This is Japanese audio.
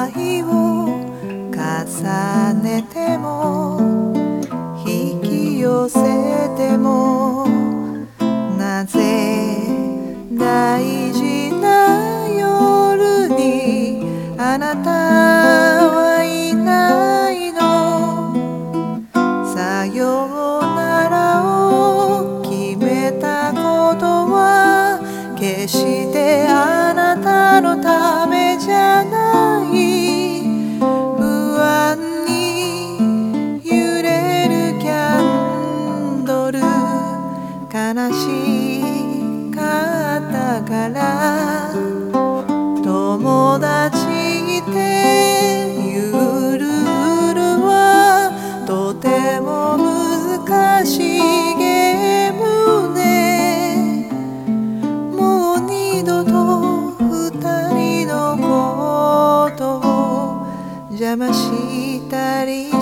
愛を重ねても引き寄せてもなぜ大事な夜にあなたはいないの。さようならを決めたことは決してあなたのためじゃない。不安に揺れるキャンドル悲しかったから友達ってゆるるはとても難しいゲームね。もう二度と二人のことを邪魔したり